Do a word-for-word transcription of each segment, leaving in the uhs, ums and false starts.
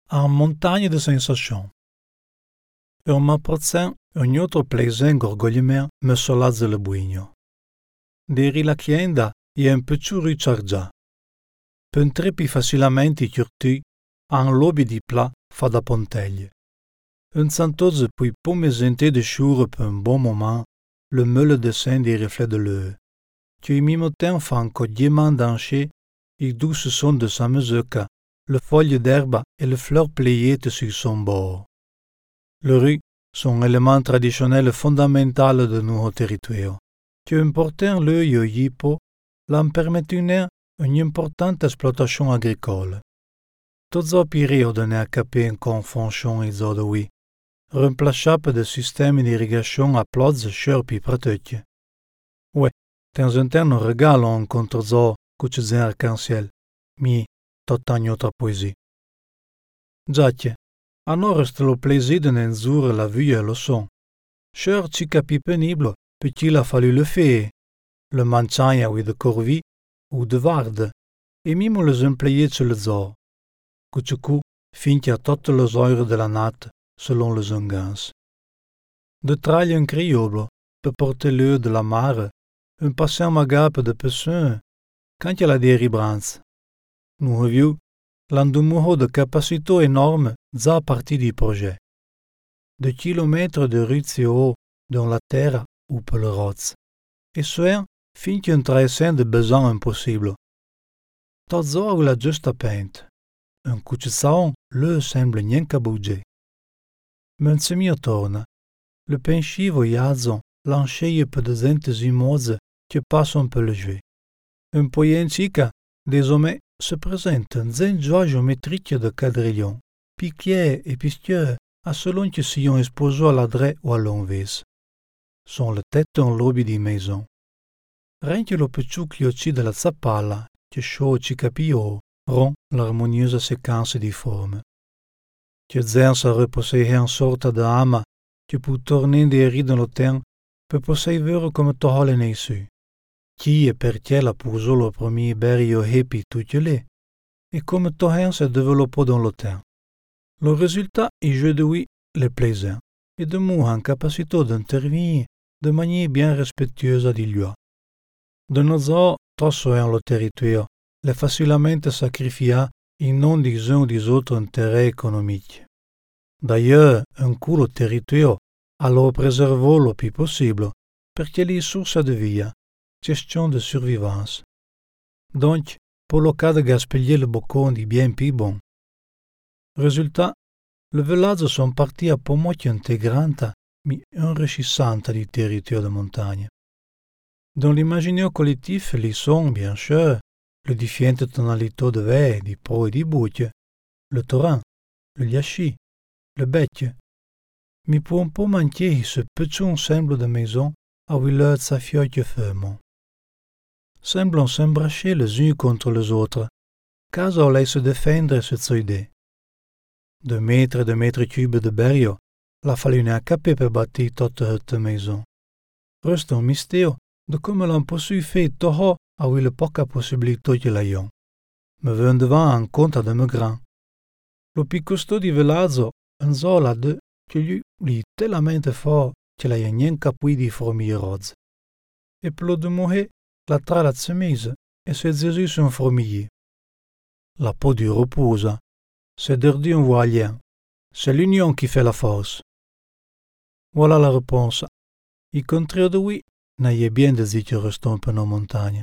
en montagne de sensations. Un m'approchant un autre plaisant gorgogliment me solazza le buigno. Deri la chienda e un pezzo ricciargia. Pentrepi facilmente chiurti en lobby di plat fa da ponteglie. Un santoze puis pour me senter de jour per un bon moment, le meule descend des reflets de l'eau. Que i mimotin fa un codiement d'ancher, i douce son de sa mesure, le feuille d'herbe et les fleurs pliées sur son bord. Le riz sont éléments traditionnels fondamentaux de nos territoires, qui important l'œil au yipo, l'en permettant une importante exploitation agricole. Tots au période ne a capé en confonction et zodoui, remplaçable de systèmes d'irrigation à plots scherpi pratiques. Ouais, temps en temps nous regalons contre zo cucizin arc-en-ciel, mi tot agno tra poésie. Giacche, a noi reste le plaisir de n'enzure la vue et le son. Cher ci capi pénible, petit a fallu le faire, le manchagne ou de corvie ou de varde, et mimo les employés sur le zoo. Cucucu finché a toutes les heures de la natte, selon les engans. De traille un criolo, peut porter l'heure de la mare, un patient magape de personnes, quand il a des ribrans. Nous revions l'endumuho de capacité énorme za partie du projet. De kilomètres de ruzio dans la terre ou per le rots. Et soit fin qu'un traversant de besoin impossible. Tot zo ou la giusta peinte. Un cuccisaon le semble niente bouger. Men se mi torna. Le pensivo iazzo l'encheie per de zentes mose che passano per le jeux. Un poiencica, désormais, se présente en zen joie géométrique de quadrillon, piquier et pistieux, à selon que si on esposo à l'adresse ou à l'envers. Sont le tête en lobby di maison. Rien que le petit cliocci de la zappala, che chaud ci capio, rend l'harmonieuse séquence di formes. Que zen se reposer en sorte d'âme, que pour tourner des rides dans le temps, peut posséder comme tohole nei su. Qui et perché la posò le premier berio happy tutelé, et comme tohen se développò dans le temps. Le résultat est aujourd'hui le plaisir, et de moi en capacité d'intervenir de manière bien respectueuse du lieu. De nos heures, trosso en le territoire, le facilement sacrifia in nom des uns ou des autres intérêts économiques. D'ailleurs, un coup le territoire, alors préservò le plus possible, perché les sources de vie, question de survivance. Donc, pour le cas de gaspiller le bocon du bien plus bon. Résultat, le village sont partis à pour moitié intégrante, mais enrichissante du territoire de montagne. Dans l'imaginaire collectif, les sons, bien sûr, les différentes tonalités de verre, du pro et du bouc, le torrent, le liachi, le bec. Mais pour un peu manquer ce petit ensemble de maisons à où sa fioche ferme. Semblent s'embracher les uns contre les autres, car on laisse se défendre sur ces idées. De mètres et de mètres cubes de berrio, la fallu ne capé per bâtir toute cette maison. Reste un mystère de comment l'on peut faire toho à où le poca possibilité que l'ayons. Me vient devant en compte de me grand. Le plus costaud du village, un sol à deux, que lui, lui tellement fort que l'ayant rien capui di fourmis roses. Et pour le demeurer, la trala se mise et se Jésus sur un fourmilier. La peau du repose, c'est derdu un voilien. C'est l'union qui fait la force. Voilà la réponse. Il contraire de oui, n'ayez bien désir que restons peu nos montagnes.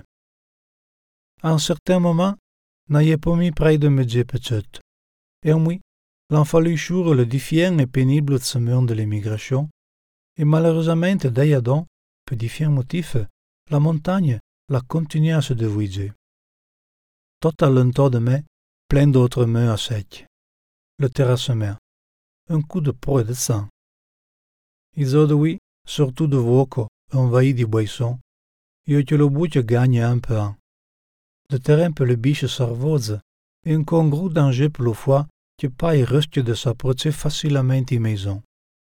À un certain moment, n'ayez pas mis près de médier petite. Et oui, l'en fallu jour le difficile et pénible chemin de l'émigration, et malheureusement, d'ailleurs, pour différents motifs, la montagne la continue à se dévoiser. Tout à l'entour de mai, plein d'autres mains à sec. Le terrassement, un coup de peau et de sang. Ils ont oui, surtout de voco, envahi des boissons, et que le bouc gagne un peu un. Le terrain pour le biche servose, et un congru danger pour le foie qui pas il risque de s'approcher facilement des maisons.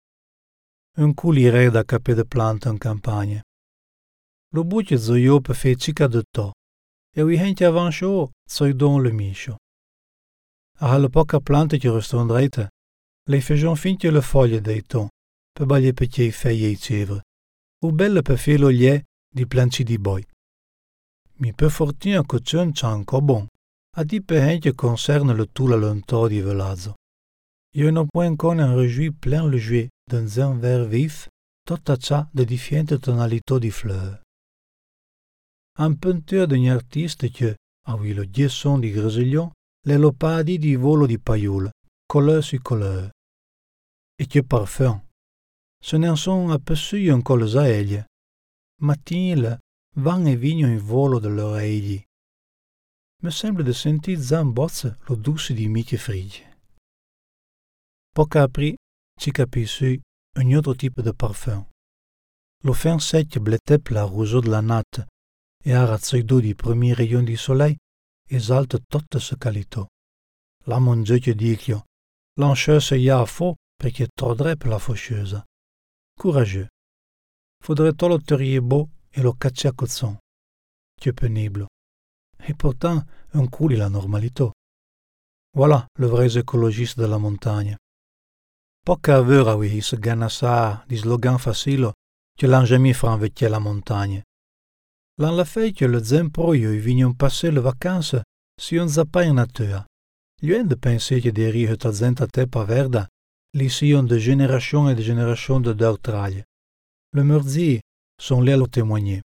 Un coup l'irait da capé de plantes en campagne. Le bouc zoio peut faire chica de to, et oui henti avant chaud, soi don le micho. Alle poche plante che restondrete, le fagion finché le foglie dei ton, per baglie perché feie e cevre, ou belle per filo liè di planci di boi. Mi per fortuna che c'è un cianco bon, a di per hen che concerne le tout la lento di velazzo. Io non può ancora un réjouir plein le jouet dans un vert vif, tot a ciò de differenti tonalità di fleurs. Un peinture d'un artiste che, a cui le gesson di Gresiglion, le lopadi di volo di paiole, couleur su couleur. E che parfum! Se ne sono aperçus ancora le aeglie. Mattine van e vigno in volo de loro egli. Me sembra de sentir zan bozze lo douce di miche frigge. Poco apri, ci capisci un altro tipo de parfum. Lo fin sec blette la rousseau de la natte, e a razzido di primi rayons di soleil esalte toute sa qualità. La mangia che dico, l'ancheuse y a faux perché tordrait per la faucheuse. Courageux. Faudrait tout le terrier beau et le cacher à coton. Que pénible. Et pourtant, un coup de la normalité. Voilà le vrai écologiste de la montagne. Poca aveva oui se ganassa di slogan facile che l'han jamais franvecchia la montagne. L'an la fait que le zemproio y vignon passer le vacanze si on zappa in natura. Lui de penser que derrière ta zenta tepa verda, li sion de génération et de génération de d'autraglie. Le merdi sont là à le témoigner.